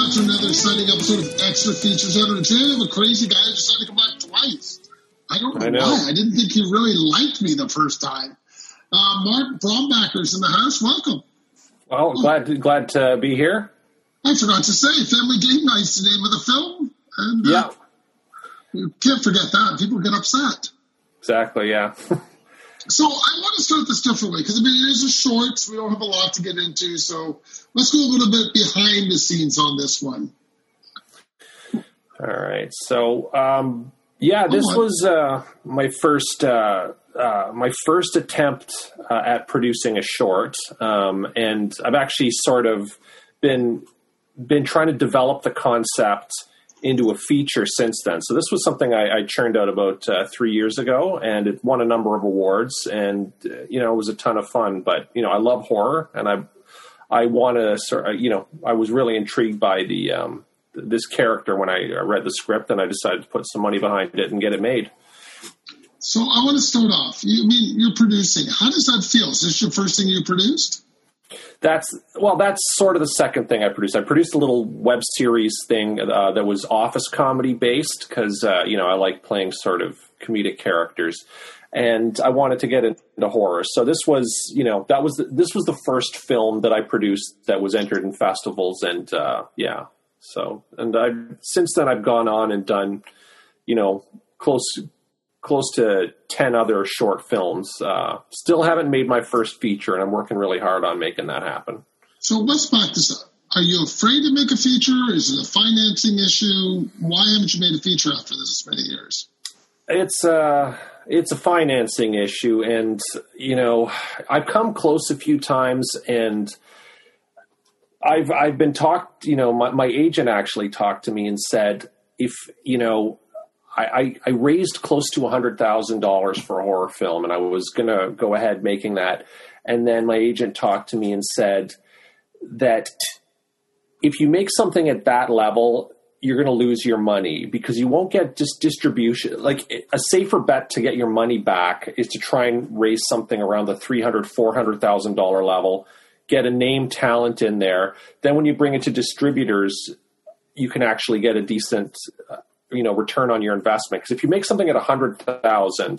back to another exciting episode of Extra Features Editor. Today I have a crazy guy who decided to come back twice. I don't know why. I didn't think he really liked me the first time. Mark Brombacher's in the house. Welcome. Well, glad to be here. I forgot to say, Family Game Night's the name of the film. And yeah. You can't forget that. People get upset. Exactly, yeah. So I want to start this differently because, it is a short, so we don't have a lot to get into. So let's go a little bit behind the scenes on this one. All right. So, this was my first attempt at producing a short, and I've actually sort of been trying to develop the concept into a feature since then. So this was something I churned out about 3 years ago, and it won a number of awards, and it was a ton of fun. But I love horror, and I want to I was really intrigued by this character when I read the script, and I decided to put some money behind it and get it made. So I want to start off. You're producing. How does that feel? Is this your first thing you produced? That's sort of the second thing I produced. I produced a little web series thing that was office comedy based because, I like playing sort of comedic characters, and I wanted to get into horror. So this was, this was the first film that I produced that was entered in festivals, and So, and since then I've gone on and done, close to 10 other short films. Still haven't made my first feature, and I'm working really hard on making that happen. So let's back this up. Are you afraid to make a feature? Is it a financing issue? Why haven't you made a feature after this many years? It's a financing issue, and, I've come close a few times, and I've been talked, my agent actually talked to me and said, if, I raised close to $100,000 for a horror film, and I was going to go ahead making that. And then my agent talked to me and said that if you make something at that level, you're going to lose your money because you won't get just distribution. Like, a safer bet to get your money back is to try and raise something around the $300,000, $400,000 level, get a name talent in there. Then when you bring it to distributors, you can actually get a decent return on your investment. Because if you make something at $100,000,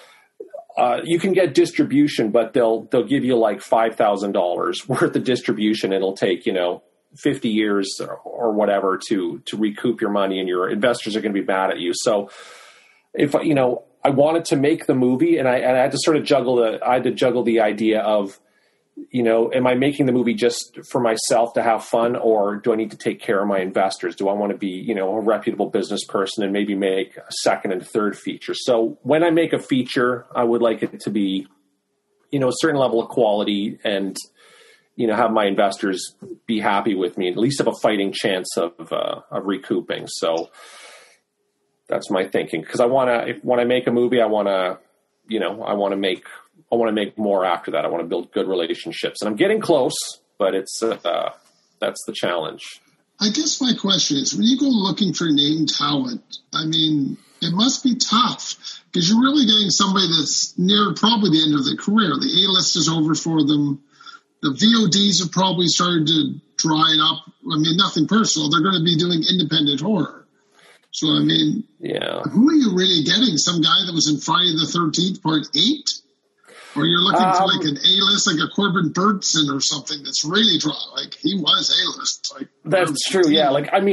you can get distribution, but they'll give you like $5,000 worth of distribution. It'll take 50 years or whatever to recoup your money, and your investors are going to be mad at you. So if I wanted to make the movie, and I had to sort of juggle the idea of, am I making the movie just for myself to have fun, or do I need to take care of my investors? Do I want to be, a reputable business person and maybe make a second and third feature? So when I make a feature, I would like it to be, a certain level of quality and, have my investors be happy with me, at least have a fighting chance of recouping. So that's my thinking. Because when I make a movie, I want to make more after that. I want to build good relationships, and I'm getting close, but it's that's the challenge. I guess my question is, when you go looking for name talent, it must be tough because you're really getting somebody that's near probably the end of their career. The A-list is over for them. The VODs have probably started to dry up. Nothing personal. They're going to be doing independent horror. So, yeah. Who are you really getting? Some guy that was in Friday the 13th, Part 8? Or you're looking for like an A-list, like a Corbin Burnson or something that's really dry. Like, he was A-list. That's true, yeah.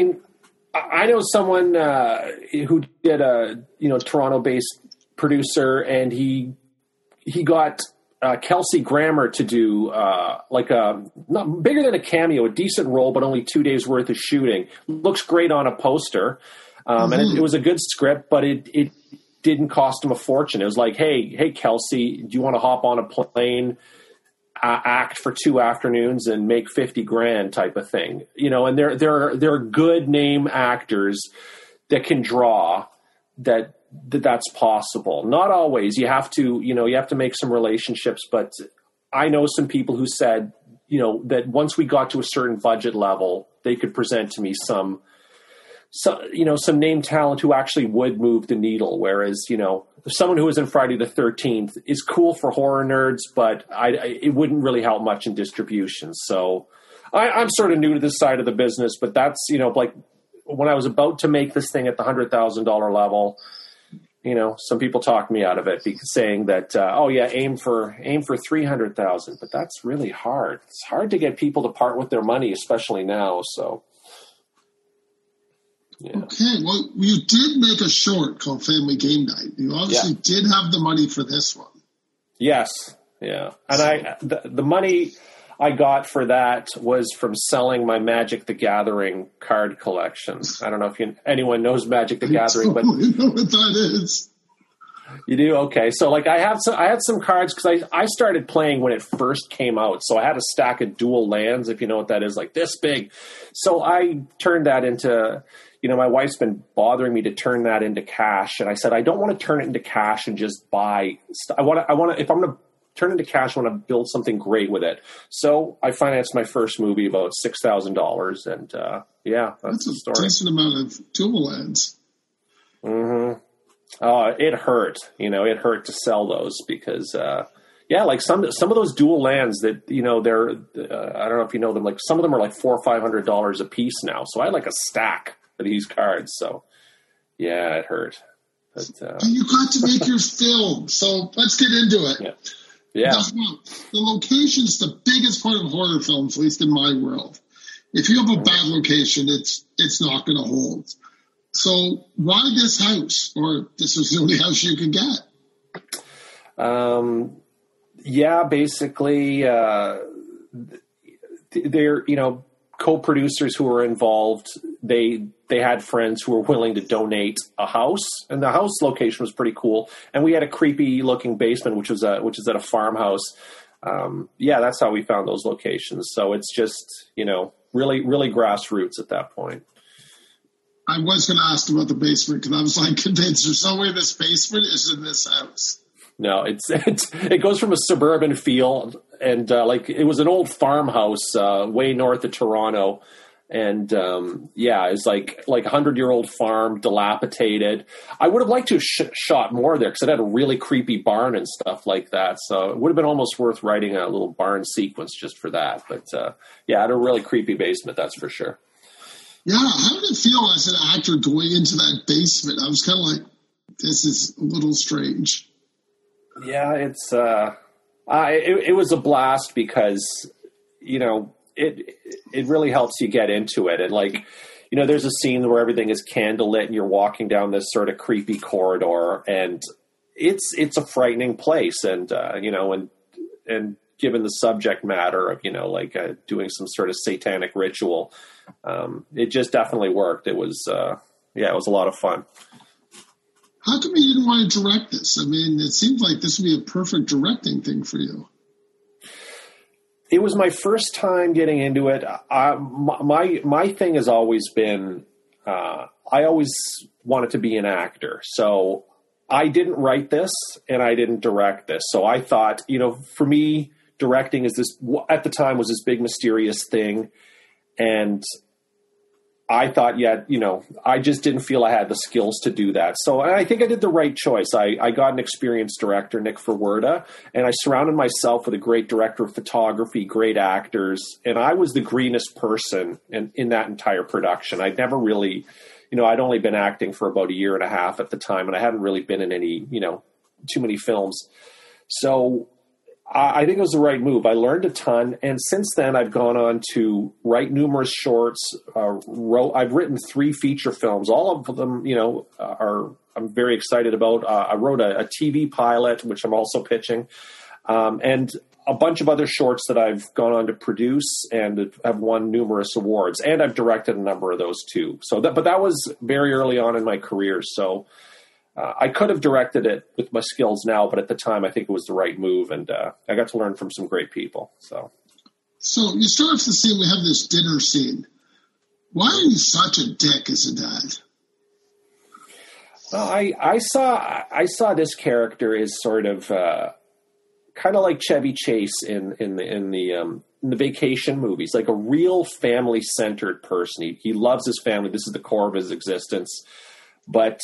I know someone who did a Toronto-based producer, and he got Kelsey Grammer to do not bigger than a cameo, a decent role, but only 2 days worth of shooting. Looks great on a poster, and it was a good script, but it didn't cost him a fortune. It was like, hey, Kelsey, do you want to hop on a plane, act for 2 afternoons, and make $50,000 type of thing? And there are good name actors that can draw that's possible. Not always. You have to make some relationships, but I know some people who said, that once we got to a certain budget level, they could present to me some name talent who actually would move the needle. Whereas, someone who was in Friday the 13th is cool for horror nerds, but it wouldn't really help much in distribution. So I'm sort of new to this side of the business, but that's, like when I was about to make this thing at the $100,000 level, some people talked me out of it saying that, aim for 300,000, but that's really hard. It's hard to get people to part with their money, especially now. So. Yeah. Okay, well, you did make a short called Family Game Night. You obviously did have the money for this one. Yes, yeah. And the money I got for that was from selling my Magic the Gathering card collection. I don't know if anyone knows Magic the Gathering, but you know what that is. You do? Okay. So I had some cards because I started playing when it first came out. So I had a stack of dual lands, if you know what that is, like this big. So I turned that into, my wife's been bothering me to turn that into cash. And I said, I don't want to turn it into cash and just buy. I want to, if I'm going to turn it into cash, I want to build something great with it. So I financed my first movie about $6,000. And that's the story. That's a decent amount of dual lands. Mm-hmm. It hurt, it hurt to sell those because, like some of those dual lands that, they're, I don't know if you know them, like some of them are like $400 or $500 a piece now. So I had like a stack of these cards. So yeah, it hurt. But, you got to make your film. So let's get into it. Yeah. The location's the biggest part of horror films, at least in my world. If you have a bad location, it's not going to hold. So why this house? Or this is the only house you can get? Basically, they're, co-producers who were involved. They had friends who were willing to donate a house, and the house location was pretty cool. And we had a creepy looking basement, which is at a farmhouse. That's how we found those locations. So it's just, really, really grassroots at that point. I was going to ask about the basement because I was convinced there's no way this basement is in this house. No, it goes from a suburban feel and it was an old farmhouse way north of Toronto, and it's like 100-year-old farm, dilapidated. I would have liked to have shot more there because it had a really creepy barn and stuff like that. So it would have been almost worth writing a little barn sequence just for that. But it had a really creepy basement, that's for sure. Yeah, how did it feel as an actor going into that basement? I was kind of like, this is a little strange. Yeah, it's it was a blast because, it really helps you get into it. And there's a scene where everything is candlelit and you're walking down this sort of creepy corridor, and it's a frightening place. And, and given the subject matter of, doing some sort of satanic ritual, it just definitely worked. It was, it was a lot of fun. How come you didn't want to direct this? I mean, it seems like this would be a perfect directing thing for you. It was my first time getting into it. My thing has always been, I always wanted to be an actor. So I didn't write this and I didn't direct this. So I thought, for me, directing is this, at the time, was this big mysterious thing. And I thought, I just didn't feel I had the skills to do that. So I think I did the right choice. I got an experienced director, Nick Ferwerda, and I surrounded myself with a great director of photography, great actors, and I was the greenest person in that entire production. I'd never really, I'd only been acting for about a year and a half at the time, and I hadn't really been in any, too many films. So I think it was the right move. I learned a ton, and since then I've gone on to write numerous shorts. I've written 3 feature films. All of them, I'm very excited about. I wrote a TV pilot, which I'm also pitching, and a bunch of other shorts that I've gone on to produce and have won numerous awards. And I've directed a number of those too. But that was very early on in my career. So I could have directed it with my skills now, but at the time I think it was the right move, and I got to learn from some great people. So you start off the scene, we have this dinner scene. Why are you such a dick as a dad? Well, I saw this character as sort of kind of like Chevy Chase in the vacation movies, like a real family-centered person. He loves his family. This is the core of his existence. But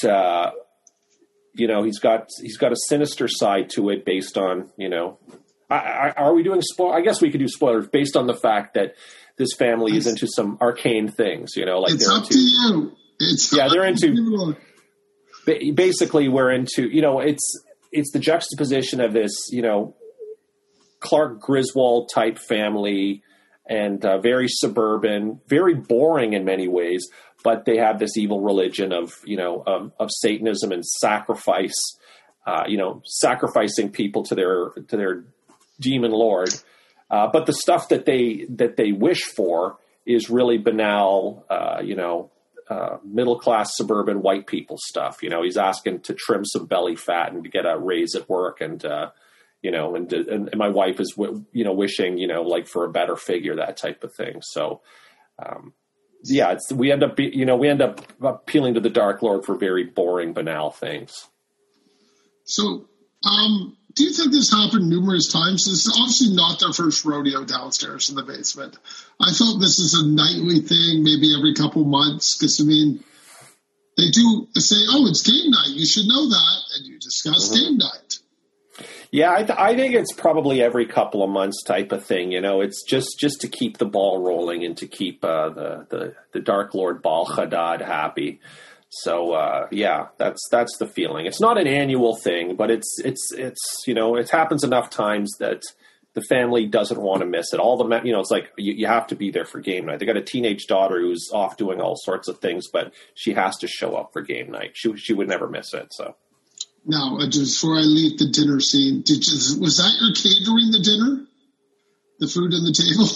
he's got a sinister side to it based on, are we doing spoil? I guess we could do spoilers based on the fact that this family is into some arcane things, like it's up to you. They're into, basically we're into, it's the juxtaposition of this, Clark Griswold type family and very suburban, very boring in many ways, but they have this evil religion of Satanism and sacrifice, sacrificing people to their demon lord. But the stuff that they wish for is really banal, middle-class suburban white people stuff. He's asking to trim some belly fat and to get a raise at work. And my wife is, wishing, like for a better figure, that type of thing. So, we end up appealing to the Dark Lord for very boring, banal things. So, do you think this happened numerous times? This is obviously not their first rodeo downstairs in the basement. I felt this is a nightly thing, maybe every couple months, because, they do say, oh, it's game night. You should know that, and you discuss game night. Yeah, I think it's probably every couple of months type of thing. It's just to keep the ball rolling and to keep the Dark Lord Baal Hadad happy. So that's the feeling. It's not an annual thing, but it's it happens enough times that the family doesn't want to miss it. It's like you have to be there for game night. They got a teenage daughter who's off doing all sorts of things, but she has to show up for game night. She would never miss it. So. Now, just before I leave the dinner scene, was that your catering, the dinner? The food on the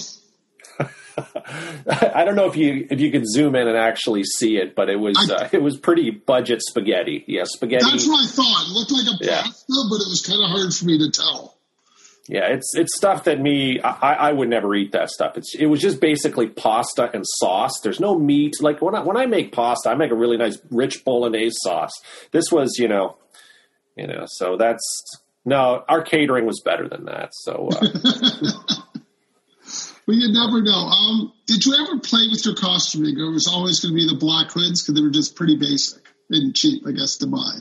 table? I don't know if you could zoom in and actually see it, but it was pretty budget spaghetti. Yeah, spaghetti. That's what I thought. It looked like a pasta, but it was kind of hard for me to tell. Yeah, it's stuff that I would never eat that stuff. It was just basically pasta and sauce. There's no meat. Like when I make pasta, I make a really nice rich bolognese sauce. This was, so our catering was better than that. So, well, you never know. Did you ever play with your costuming, or was it always going to be the black hoods because they were just pretty basic and cheap, I guess, to buy?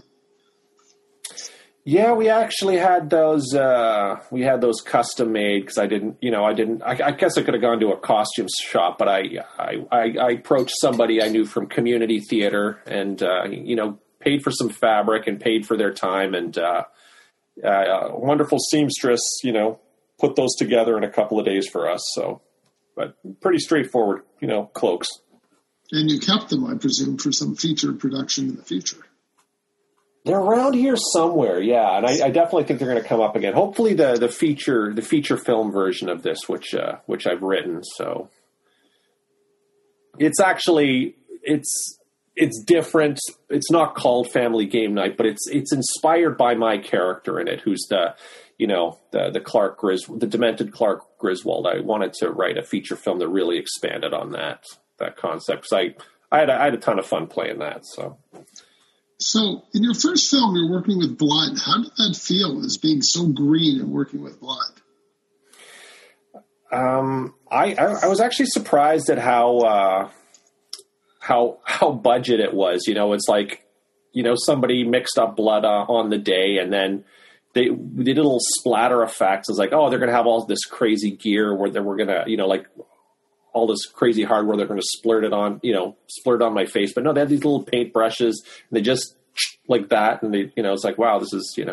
Yeah, we actually had those. We had those custom made because I guess I could have gone to a costume shop, but I approached somebody I knew from community theater and paid for some fabric and paid for their time, and a wonderful seamstress, put those together in a couple of days for us. So, but pretty straightforward, cloaks. And you kept them, I presume, for some feature production in the future. They're around here somewhere, yeah, and I definitely think they're going to come up again. Hopefully, the feature film version of this, which I've written. So, it's actually it's different. It's not called Family Game Night, but it's inspired by my character in it, who's the Clark the demented Clark Griswold. I wanted to write a feature film that really expanded on that concept because I had a ton of fun playing that. So in your first film, you're working with blood. How did that feel as being so green and working with blood? I was actually surprised at how budget it was. It's like, somebody mixed up blood on the day, and then they did a little splatter effects. It's like, oh, they're going to have all this crazy gear where we're going to, like all this crazy hardware. They're going to splurt it on my face. But no, they had these little paint brushes, and they just like that. And they, it's like, wow, this is,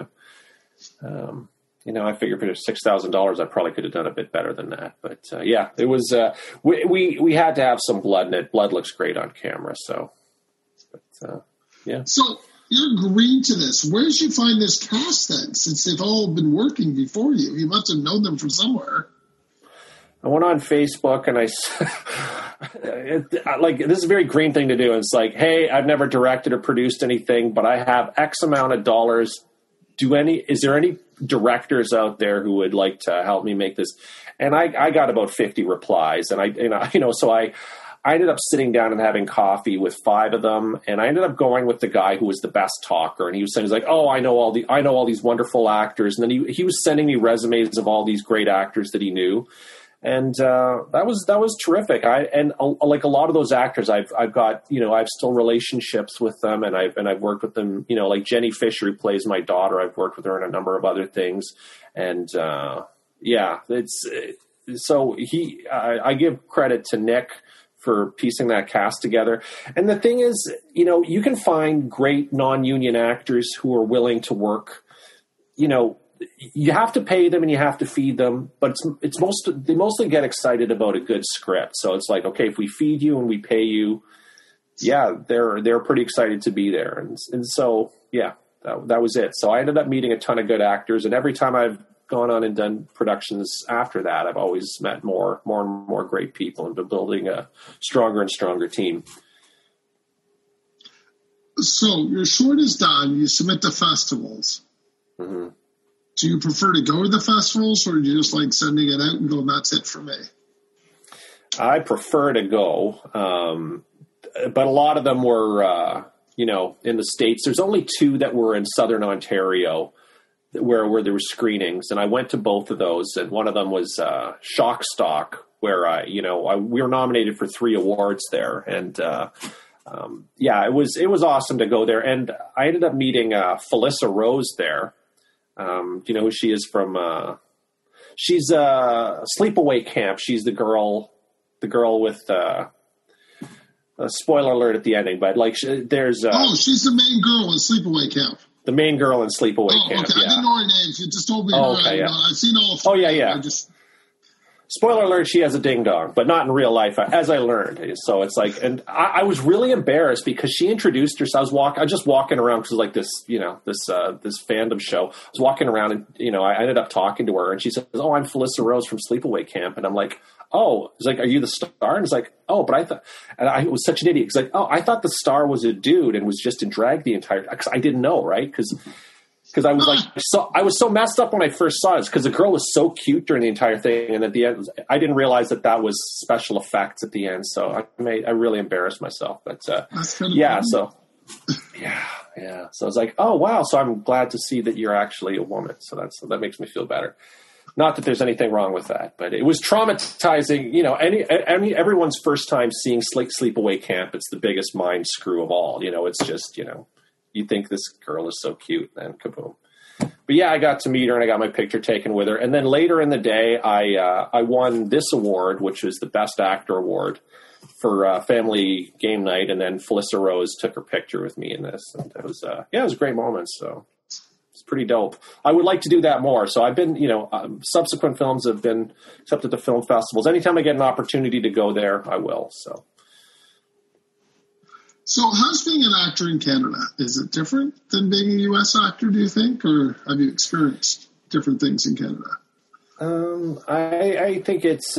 I figured for $6,000, I probably could have done a bit better than that. But it was. We had to have some blood in it. Blood looks great on camera. So, yeah. So you're green to this. Where did you find this cast then? Since they've all been working before you, you must have known them from somewhere. I went on Facebook and this is a very green thing to do. It's like, hey, I've never directed or produced anything, but I have X amount of dollars. Is there any directors out there who would like to help me make this? And I got about 50 replies, and so I ended up sitting down and having coffee with 5 of them, and I ended up going with the guy who was the best talker, and he was saying, he's like, oh, I know all these wonderful actors, and then he was sending me resumes of all these great actors that he knew. And that was terrific. Like a lot of those actors, I've got, I've still relationships with them, and I've worked with them. Like Jenny Fisher, who plays my daughter, I've worked with her in a number of other things. And so I give credit to Nick for piecing that cast together. And the thing is, you can find great non-union actors who are willing to work. You have to pay them and you have to feed them, but they mostly get excited about a good script. So it's like, okay, if we feed you and we pay you, yeah, they're pretty excited to be there. And so, yeah, that was it. So I ended up meeting a ton of good actors, and every time I've gone on and done productions after that, I've always met more and more great people and been building a stronger and stronger team. So your short is done. You submit to festivals. Mm-hmm. Do you prefer to go to the festivals, or do you just like sending it out and going, that's it for me? I prefer to go. But a lot of them were, in the States. There's only 2 that were in Southern Ontario where there were screenings, and I went to both of those. And one of them was Shock Stock, where we were nominated for 3 awards there, and it was awesome to go there. And I ended up meeting Felissa Rose there. Do you know who she is from? She's Sleepaway Camp. She's the girl with. Spoiler alert at the ending, but there's. She's the main girl in Sleepaway Camp. The main girl in Sleepaway Camp. Okay. Yeah. I didn't know her name. You just told me. I've seen all. Oh yeah. Spoiler alert: she has a ding dong, but not in real life, as I learned. So it's like, and I was really embarrassed because she introduced herself. I was just walking around because like this, this fandom show. I was walking around, and I ended up talking to her, and she says, "Oh, I'm Felissa Rose from Sleepaway Camp," and I'm like, "Oh," it's like, "Are you the star?" And it's like, "Oh," but I thought, and I was such an idiot. It's like, "Oh, I thought the star was a dude and was just in drag the entire." Because I didn't know, right? Because I was I was so messed up when I first saw it, because the girl was so cute during the entire thing, and at the end, I didn't realize that was special effects at the end. So I really embarrassed myself. But yeah, so yeah. So I was like, oh wow. So I'm glad to see that you're actually a woman. So that makes me feel better. Not that there's anything wrong with that, but it was traumatizing. Everyone's first time seeing Sleepaway Camp, it's the biggest mind screw of all. It's just you think this girl is so cute, and kaboom. But yeah, I got to meet her and I got my picture taken with her. And then later in the day, I won this award, which was the Best Actor Award for Family Game Night. And then Felissa Rose took her picture with me in this. And it was a great moment. So it's pretty dope. I would like to do that more. So I've been, subsequent films have been accepted to film festivals. Anytime I get an opportunity to go there, I will. So how's being an actor in Canada? Is it different than being a U.S. actor, do you think? Or have you experienced different things in Canada? I think it's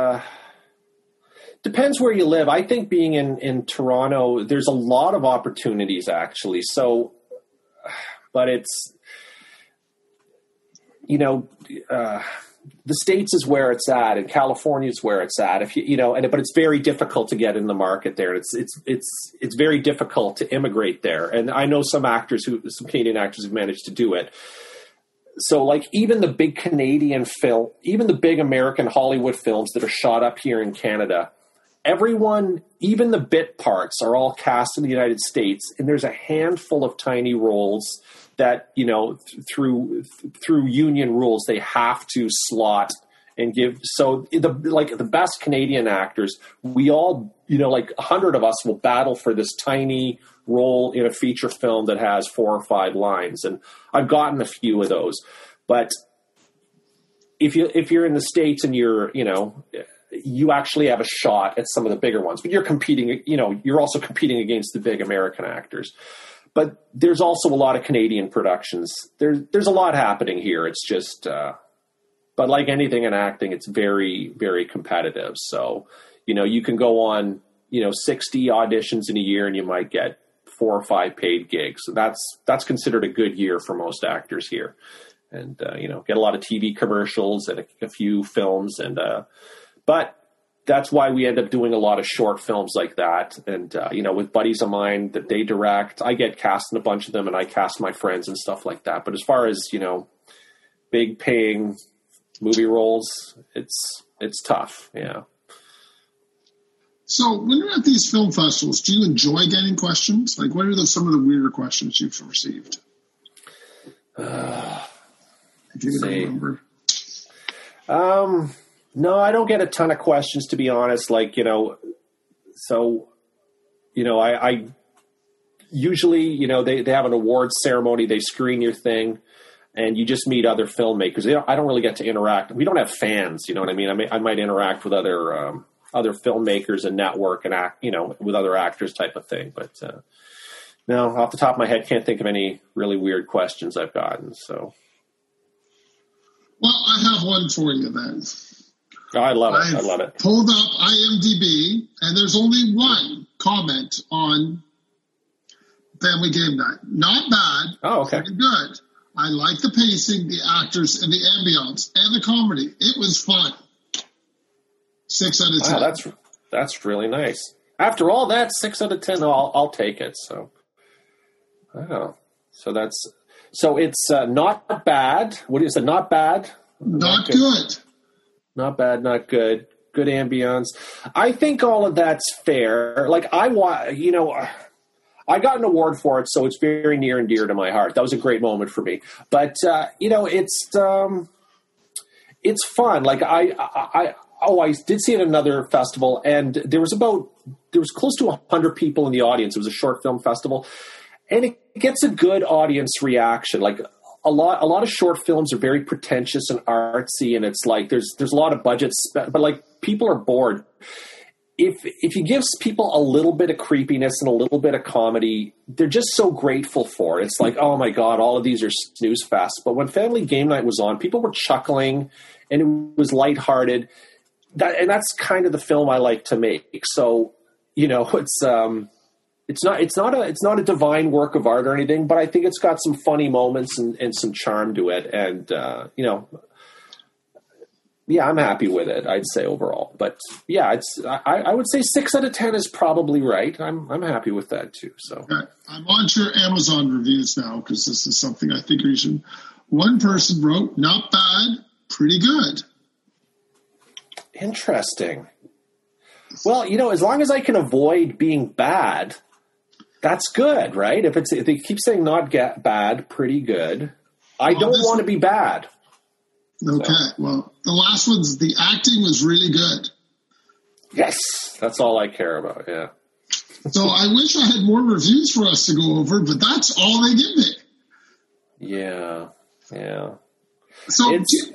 depends where you live. I think being in Toronto, there's a lot of opportunities, actually. So, but it's, the States is where it's at, and California is where it's at. But it's very difficult to get in the market there. It's very difficult to immigrate there. And I know some Canadian actors have managed to do it. So like even the big Canadian film, even the big American Hollywood films that are shot up here in Canada, everyone, even the bit parts, are all cast in the United States. And there's a handful of tiny roles that, through union rules, they have to slot and give. So the best Canadian actors, we all, 100 of us will battle for this tiny role in a feature film that has 4 or 5 lines. And I've gotten a few of those, but if you're in the States and you actually have a shot at some of the bigger ones, but you're competing, you're also competing against the big American actors. But there's also a lot of Canadian productions. There's a lot happening here. It's just, but like anything in acting, it's very, very competitive. So, you can go on, 60 auditions in a year and you might get 4 or 5 paid gigs. So that's considered a good year for most actors here. And, get a lot of TV commercials and a few films. And, but that's why we end up doing a lot of short films like that. And, with buddies of mine that they direct, I get cast in a bunch of them and I cast my friends and stuff like that. But as far as, big paying movie roles, it's tough. Yeah. So when you're at these film festivals, do you enjoy getting questions? Like, what are some of the weirder questions you've received? If you can remember. No, I don't get a ton of questions, to be honest. Like, I usually, they have an awards ceremony, they screen your thing, and you just meet other filmmakers. I don't really get to interact. We don't have fans, you know what I mean? I might interact with other filmmakers and network and act, with other actors type of thing. But no, off the top of my head, can't think of any really weird questions I've gotten. So, well, I have one for you then. Oh, I love it. I love it. Pulled up IMDb, and there's only one comment on Family Game Night. Not bad. Oh, okay. Pretty good. I like the pacing, the actors, and the ambiance, and the comedy. It was fun. 6 out of 10. Wow, that's really nice. After all that, 6 out of 10. I'll take it. So, wow. So it's not bad. What is it? Not bad. Not good. Not bad, not good. Good ambience. I think all of that's fair. Like I got an award for it, so it's very near and dear to my heart. That was a great moment for me. But it's fun. Like I did see it at another festival, and there was close to 100 people in the audience. It was a short film festival, and it gets a good audience reaction. Like a lot of short films are very pretentious and artsy, and it's like there's a lot of budgets, but like people are bored. If you give people a little bit of creepiness and a little bit of comedy, they're just so grateful for it. It's like, oh my God, all of these are snooze fest. But when Family Game Night was on, people were chuckling, and it was lighthearted. And that's kind of the film I like to make. So, it's not a divine work of art or anything, but I think it's got some funny moments and some charm to it. And, yeah, I'm happy with it, I'd say overall. But yeah, I would say 6 out of 10 is probably right. I'm happy with that too. So I'm on your Amazon reviews now, because this is something I think we should. One person wrote, not bad, pretty good. Interesting. Well, as long as I can avoid being bad, that's good, right? If they keep saying not bad, pretty good, I don't want to be bad. Okay, well, the last one's the acting was really good. Yes, that's all I care about, yeah. So I wish I had more reviews for us to go over, but that's all they give me. Yeah. So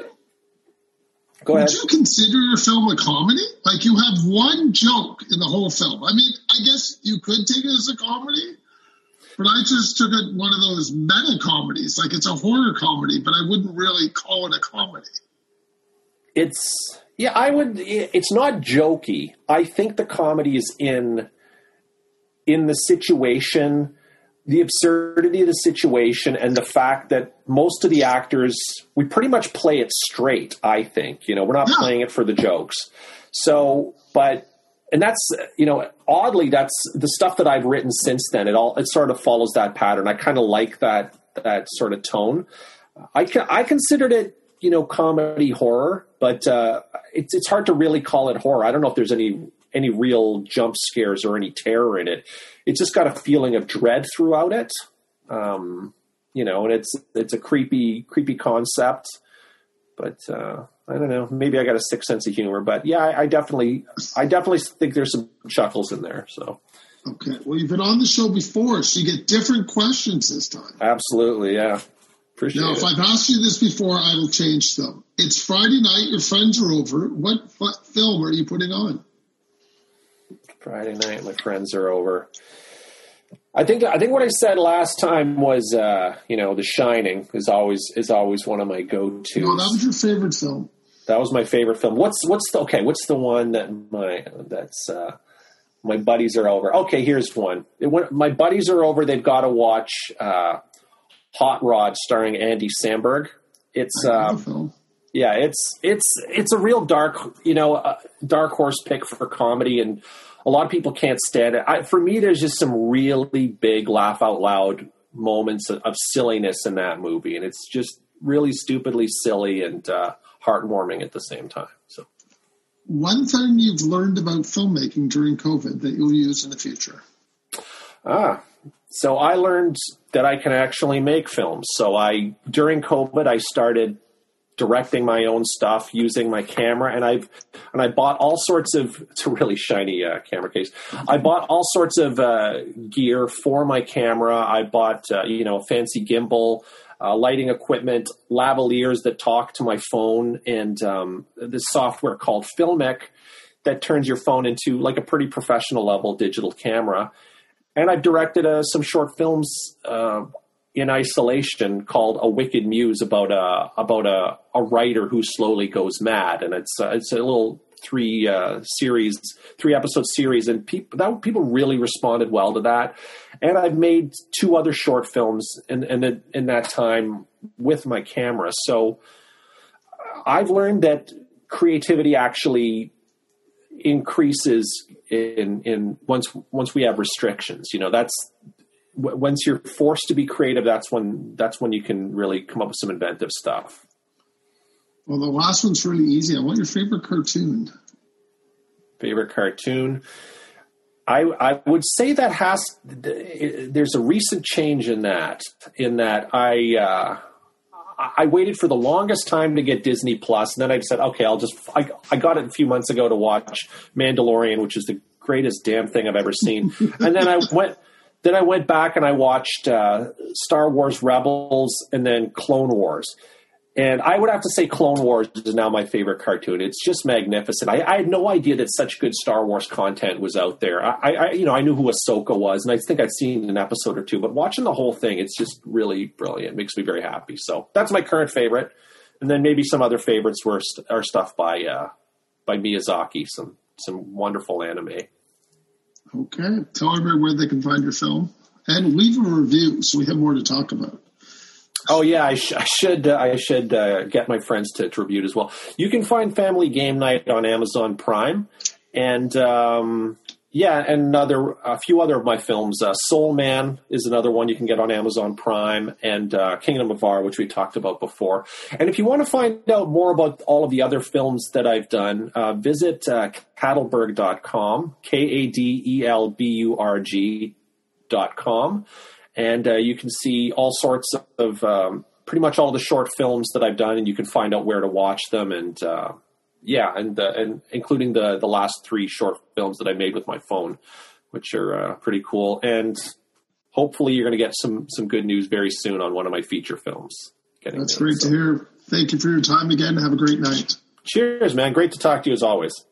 go ahead. Would you consider your film a comedy? Like, you have one joke in the whole film. I mean, I guess you could take it as a comedy, but I just took it one of those meta comedies. Like, it's a horror comedy, but I wouldn't really call it a comedy. It's not jokey. I think the comedy is in the situation, the absurdity of the situation, and the fact that most of the actors, we pretty much play it straight, I think. We're not playing it for the jokes. So, and that's, oddly, that's the stuff that I've written since then. It sort of follows that pattern. I kind of like that sort of tone. I considered it, comedy horror, but it's hard to really call it horror. I don't know if there's any real jump scares or any terror in it. It's just got a feeling of dread throughout it. And it's a creepy concept, but I don't know. Maybe I got a sick sense of humor, but yeah, I definitely think there's some chuckles in there. So. Okay. Well, you've been on the show before, so you get different questions this time. Absolutely. Yeah. Appreciate it. If I've asked you this before, I will change them. It's Friday night. Your friends are over. What film are you putting on? Friday night, my friends are over. I think what I said last time was, The Shining is always one of my go-tos. No, that was your favorite film. That was my favorite film. What's the one that my buddies are over? Okay, here's one. My buddies are over. They've got to watch Hot Rod starring Andy Samberg. It's it's a real dark horse pick for comedy, and a lot of people can't stand it. For me, there's just some really big laugh out loud moments of silliness in that movie, and it's just really stupidly silly and heartwarming at the same time. So, one thing you've learned about filmmaking during COVID that you'll use in the future? So I learned that I can actually make films. So during COVID, I started directing my own stuff using my camera, and I bought all sorts of, it's a really shiny camera case. I bought all sorts of gear for my camera. I bought fancy gimbal, lighting equipment, lavaliers that talk to my phone, and this software called Filmic that turns your phone into like a pretty professional level digital camera. And I've directed some short films in isolation called A Wicked Muse about a writer who slowly goes mad, and it's a little 3-episode series, and people really responded well to that. And I've made 2 other short films in that time with my camera. So I've learned that creativity actually increases in once we have restrictions. That's once you're forced to be creative, that's when you can really come up with some inventive stuff. Well, the last one's really easy. I want your favorite cartoon. Favorite cartoon? I would say that there's a recent change in that I waited for the longest time to get Disney Plus, and then I said, okay, I got it a few months ago to watch Mandalorian, which is the greatest damn thing I've ever seen. And then I went back and I watched Star Wars Rebels and then Clone Wars. And I would have to say Clone Wars is now my favorite cartoon. It's just magnificent. I had no idea that such good Star Wars content was out there. I knew who Ahsoka was, and I think I'd seen an episode or 2. But watching the whole thing, it's just really brilliant. It makes me very happy. So that's my current favorite. And then maybe some other favorites are stuff by Miyazaki, some wonderful anime. Okay. Tell everybody where they can find your film. And leave a review so we have more to talk about. Oh yeah, I should get my friends to review it as well. You can find Family Game Night on Amazon Prime, and a few other of my films. Soul Man is another one you can get on Amazon Prime, and Kingdom of R, which we talked about before. And if you want to find out more about all of the other films that I've done, visit Kadelburg.com, Kadelburg.com. And you can see all sorts of pretty much all the short films that I've done, and you can find out where to watch them, and including the last 3 short films that I made with my phone, which are pretty cool. And hopefully, you're going to get some good news very soon on one of my feature films. That's great to hear. Thank you for your time again. Have a great night. Cheers, man. Great to talk to you as always.